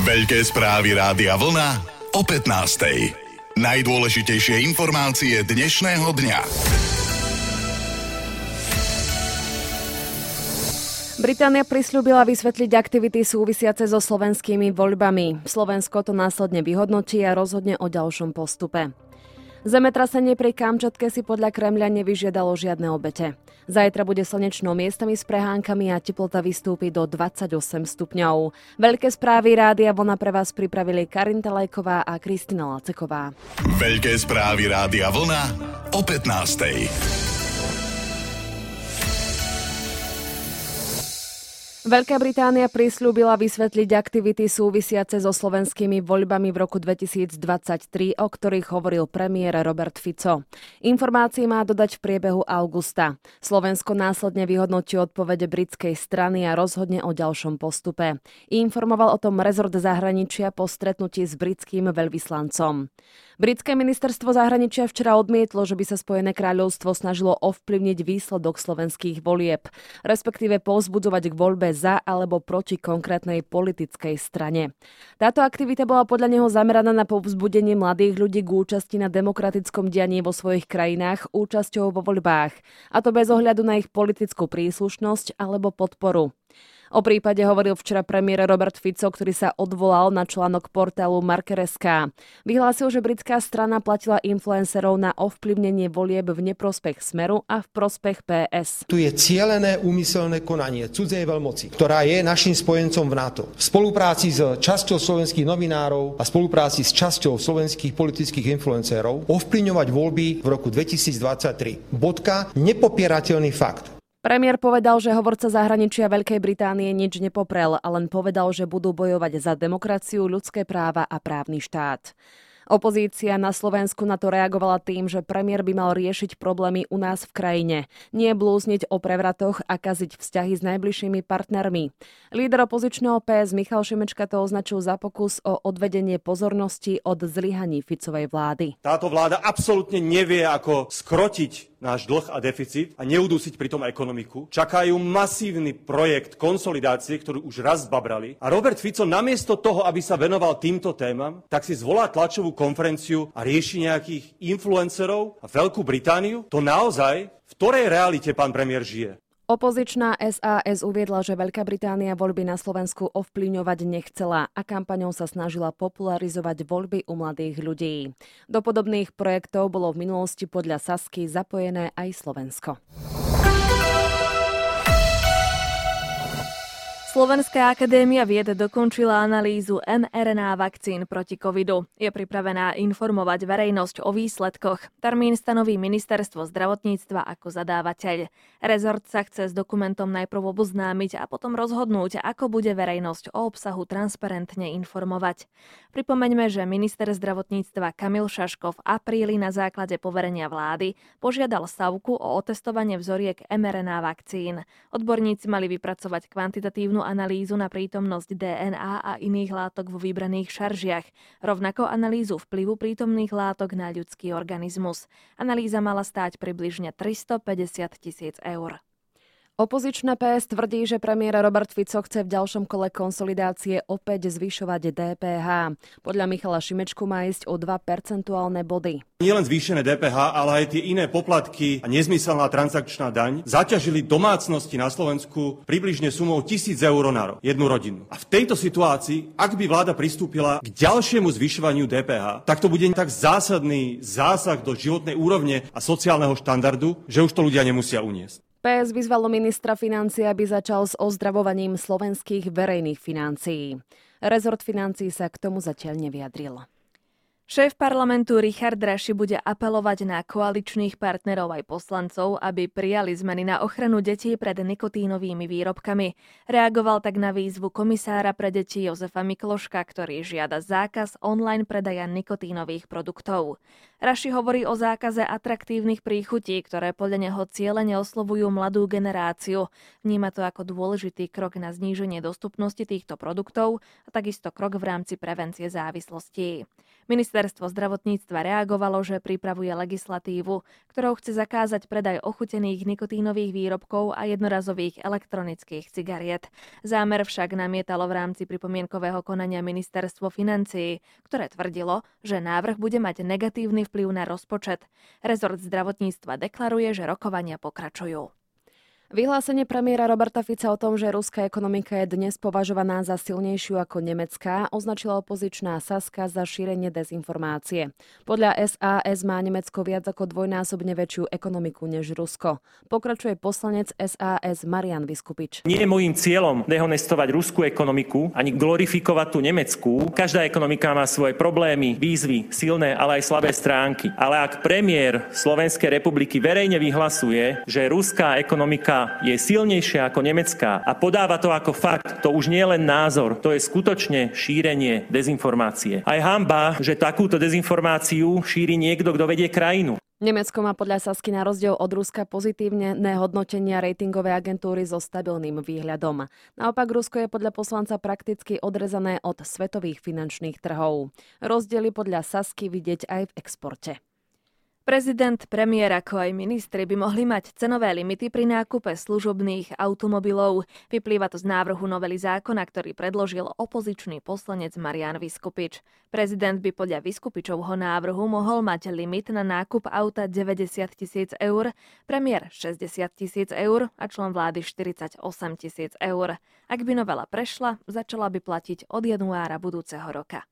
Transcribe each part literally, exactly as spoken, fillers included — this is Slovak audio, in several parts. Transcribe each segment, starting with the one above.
Veľké správy Rádia Vlna o pätnástej. Najdôležitejšie informácie dnešného dňa. Británia prisľúbila vysvetliť aktivity súvisiace so slovenskými voľbami. Slovensko to následne vyhodnotí a rozhodne o ďalšom postupe. Zemetrasenie pri Kamčatke si podľa Kremľa nevyžiadalo žiadne obete. Zajtra bude slnečno, miestami s prehánkami a teplota vystúpi do dvadsaťosem stupňov. Veľké správy Rádia Vlna pre vás pripravili Karinta Lajková a Kristina Laceková. Veľké správy Rádia Vlna o pätnástej. Veľká Británia prisľúbila vysvetliť aktivity súvisiace so slovenskými voľbami v roku dvetisícdvadsaťtri, o ktorých hovoril premiér Robert Fico. Informácie má dodať v priebehu augusta. Slovensko následne vyhodnotí odpovede britskej strany a rozhodne o ďalšom postupe. Informoval o tom rezort zahraničia po stretnutí s britským veľvyslancom. Britské ministerstvo zahraničia včera odmietlo, že by sa Spojené kráľovstvo snažilo ovplyvniť výsledok slovenských volieb, respektíve povzbudzovať k voľbe za alebo proti konkrétnej politickej strane. Táto aktivita bola podľa neho zameraná na povzbudenie mladých ľudí k účasti na demokratickom dianí vo svojich krajinách účasťou vo voľbách, a to bez ohľadu na ich politickú príslušnosť alebo podporu. O prípade hovoril včera premiér Robert Fico, ktorý sa odvolal na článok portálu Marker bodka es ká. Vyhlásil, že britská strana platila influencerov na ovplyvnenie volieb v neprospech Smeru a v prospech pé es. Tu je cielené úmyselné konanie cudzej veľmoci, ktorá je našim spojencom v NATO. V spolupráci s časťou slovenských novinárov a spolupráci s časťou slovenských politických influencerov ovplyvňovať voľby v roku dvetisícdvadsaťtri. Bodka, nepopierateľný fakt. Premiér povedal, že hovorca zahraničia Veľkej Británie nič nepoprel, a len povedal, že budú bojovať za demokraciu, ľudské práva a právny štát. Opozícia na Slovensku na to reagovala tým, že premiér by mal riešiť problémy u nás v krajine, nie blúzniť o prevratoch a kaziť vzťahy s najbližšími partnermi. Líder opozičného pé es Michal Šimečka to označil za pokus o odvedenie pozornosti od zlyhaní Ficovej vlády. Táto vláda absolútne nevie, ako skrotiť náš dlh a deficit a neudusiť pritom ekonomiku. Čakajú masívny projekt konsolidácie, ktorý už raz zbabrali. A Robert Fico namiesto toho, aby sa venoval týmto témam, tak si zvolá tlačovú konferenciu a rieši nejakých influencerov a Veľkú Britániu. To naozaj, v ktorej realite pán premiér žije? Opozičná es a es uviedla, že Veľká Británia voľby na Slovensku ovplyvňovať nechcela a kampaňou sa snažila popularizovať voľby u mladých ľudí. Do podobných projektov bolo v minulosti podľa Sasky zapojené aj Slovensko. Slovenská akadémia vied dokončila analýzu em er en á vakcín proti covidu. Je pripravená informovať verejnosť o výsledkoch. Termín stanoví Ministerstvo zdravotníctva ako zadávateľ. Rezort sa chce s dokumentom najprv oboznámiť a potom rozhodnúť, ako bude verejnosť o obsahu transparentne informovať. Pripomeňme, že minister zdravotníctva Kamil Šaško v apríli na základe poverenia vlády požiadal Savku o otestovanie vzoriek em er en á vakcín. Odborníci mali vypracovať kvantitatívnu analýzu na prítomnosť dé en á a iných látok vo vybraných šaržiach, rovnako analýzu vplyvu prítomných látok na ľudský organizmus. Analýza mala stáť približne tristopäťdesiat tisíc eur. Opozičné pé es tvrdí, že premiér Robert Fico chce v ďalšom kole konsolidácie opäť zvyšovať dé pé há. Podľa Michala Šimečku má ísť o dva percentuálne body. Nie len zvýšené dé pé há, ale aj tie iné poplatky a nezmyselná transakčná daň zaťažili domácnosti na Slovensku približne sumou tisíc eur na rok, jednu rodinu. A v tejto situácii, ak by vláda pristúpila k ďalšiemu zvyšovaniu dé pé há, tak to bude tak zásadný zásah do životnej úrovne a sociálneho štandardu, že už to ľudia nemusia uniesť. pé es vyzvalo ministra financií, aby začal s ozdravovaním slovenských verejných financií. Rezort financií sa k tomu zatiaľ nevyjadril. Šéf parlamentu Richard Raši bude apelovať na koaličných partnerov aj poslancov, aby prijali zmeny na ochranu detí pred nikotínovými výrobkami. Reagoval tak na výzvu komisára pre deti Jozefa Mikloška, ktorý žiada zákaz online predaja nikotínových produktov. Raši hovorí o zákaze atraktívnych príchutí, ktoré podľa neho cielene oslovujú mladú generáciu. Vníma to ako dôležitý krok na zníženie dostupnosti týchto produktov a takisto krok v rámci prevencie závislostí. Ministerstvo zdravotníctva reagovalo, že pripravuje legislatívu, ktorou chce zakázať predaj ochutených nikotínových výrobkov a jednorazových elektronických cigariet. Zámer však namietalo v rámci pripomienkového konania Ministerstvo financií, ktoré tvrdilo, že návrh bude mať negatívny vplyv na rozpočet. Rezort zdravotníctva deklaruje, že rokovania pokračujú. Vyhlásenie premiéra Roberta Fica o tom, že ruská ekonomika je dnes považovaná za silnejšiu ako nemecká, označila opozičná Saska za šírenie dezinformácie. Podľa es a es má Nemecko viac ako dvojnásobne väčšiu ekonomiku než Rusko. Pokračuje poslanec es a es Marian Vyskupič. Nie je môjim cieľom dehonestovať ruskú ekonomiku ani glorifikovať tú nemeckú. Každá ekonomika má svoje problémy, výzvy, silné, ale aj slabé stránky. Ale ak premiér Slovenskej republiky verejne vyhlasuje, že ruská ekonomika je silnejšia ako nemecká a podáva to ako fakt, to už nie je len názor, to je skutočne šírenie dezinformácie. A je hanba, že takúto dezinformáciu šíri niekto, kto vedie krajinu. Nemecko má podľa Sasky na rozdiel od Ruska pozitívne hodnotenia ratingovej agentúry so stabilným výhľadom. Naopak Rusko je podľa poslanca prakticky odrezané od svetových finančných trhov. Rozdiely podľa Sasky vidieť aj v exporte. Prezident, premiér ako aj ministri by mohli mať cenové limity pri nákupe služobných automobilov. Vyplýva to z návrhu novely zákona, ktorý predložil opozičný poslanec Marian Vyskupič. Prezident by podľa Vyskupičovho návrhu mohol mať limit na nákup auta deväťdesiat tisíc eur, premiér šesťdesiat tisíc eur a člen vlády štyridsaťosem tisíc eur. Ak by novela prešla, začala by platiť od januára budúceho roka.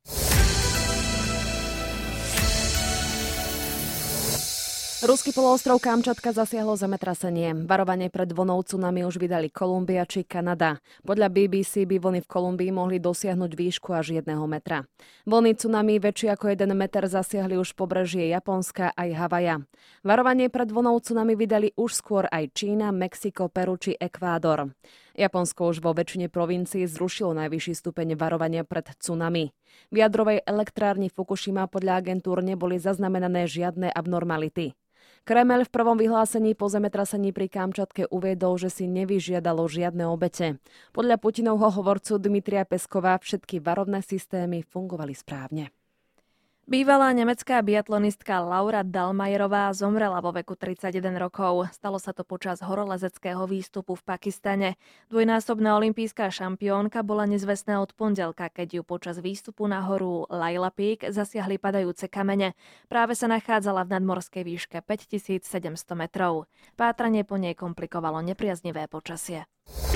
Ruský poloostrov Kamčatka zasiahlo zemetrasenie. Varovanie pred vlnou tsunami už vydali Kolumbia či Kanada. Podľa bé bé cé by vlny v Kolumbii mohli dosiahnuť výšku až jedného metra. Vlny tsunami väčšie ako jeden meter zasiahli už pobrežie Japonska aj Havaja. Varovanie pred vlnou tsunami vydali už skôr aj Čína, Mexiko, Peru či Ekvádor. Japonsko už vo väčšine provincií zrušilo najvyšší stupeň varovania pred tsunami. V jadrovej elektrárni Fukushima podľa agentúr neboli zaznamenané žiadne abnormality. Kremeľ v prvom vyhlásení po zemetrasení pri Kamčatke uviedol, že si nevyžiadalo žiadne obete. Podľa Putinovho hovorcu Dmitrija Peskova všetky varovné systémy fungovali správne. Bývalá nemecká biatlonistka Laura Dahlmayerová zomrela vo veku tridsaťjeden rokov. Stalo sa to počas horolezeckého výstupu v Pakistane. Dvojnásobná olympijská šampiónka bola nezvestná od pondelka, keď ju počas výstupu na horu Laila Peak zasiahli padajúce kamene. Práve sa nachádzala v nadmorskej výške päťtisícsedemsto metrov. Pátranie po nej komplikovalo nepriaznivé počasie.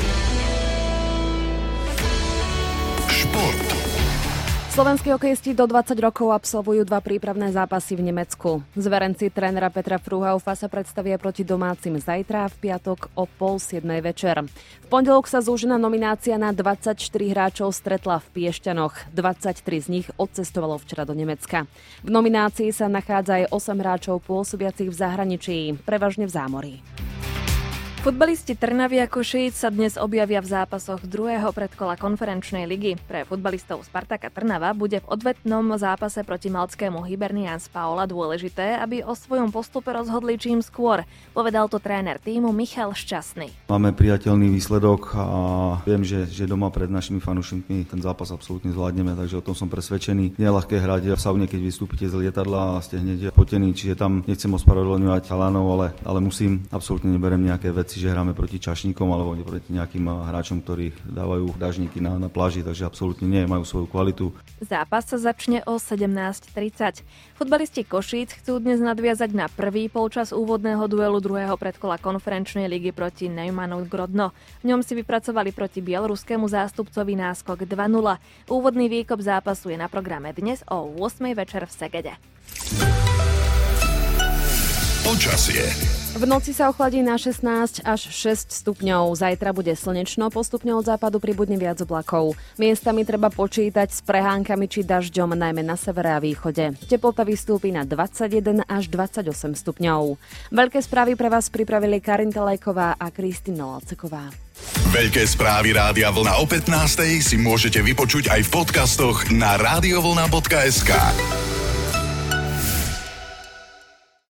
Šport. Slovenskí hokejisti do dvadsať rokov absolvujú dva prípravné zápasy v Nemecku. Zverenci trénera Petra Frúhaufa sa predstavia proti domácim zajtra v piatok o pol siedmej večer. V pondelok sa zúžená nominácia na dvadsaťštyri hráčov stretla v Piešťanoch. dvadsaťtri z nich odcestovalo včera do Nemecka. V nominácii sa nachádza aj osem hráčov pôsobiacich v zahraničí, prevažne v zámorí. Futbalisti Trnavy a Košíc sa dnes objavia v zápasoch druhého predkola konferenčnej ligy. Pre futbalistov Spartaka Trnava bude v odvetnom zápase proti maltskému Hibernian Spaola dôležité, aby o svojom postupe rozhodli čím skôr. Povedal to tréner tímu Michal Šťastný. Máme priateľný výsledok a viem, že, že doma pred našimi fanúšikmi ten zápas absolútne zvládneme, takže o tom som presvedčený. Nie je ľahké hrať v saune, keď vystúpite z lietadla a ste hneď potení, čiže tam nechcem ospravedlňovať chalanov, ale, ale musím, absolútne neberiem nejaké veci, že hráme proti čašníkom alebo proti nejakým hráčom, ktorí dávajú dážniky na, na pláži, takže absolútne nie, majú svoju kvalitu. Zápas sa začne o sedemnásť tridsať. Futbalisti Košíc chcú dnes nadviazať na prvý polčas úvodného duelu druhého predkola konferenčnej ligy proti Neumannu Grodno. V ňom si vypracovali proti bieloruskému zástupcovi náskok dva nula. Úvodný výkop zápasu je na programe dnes o ôsmej večer v Segede. Počasie. V noci sa ochladí na šestnásť až šesť stupňov. Zajtra bude slnečno, postupne od západu pribudne viac oblakov. Miestami treba počítať s prehánkami či dažďom, najmä na severe a východe. Teplota vystúpi na dvadsaťjeden až dvadsaťosem stupňov. Veľké správy pre vás pripravili Karin Telejková a Kristína Laceková. Veľké správy Rádia Vlna o pätnástej si môžete vypočuť aj v podcastoch na radiovlna bodka es ká.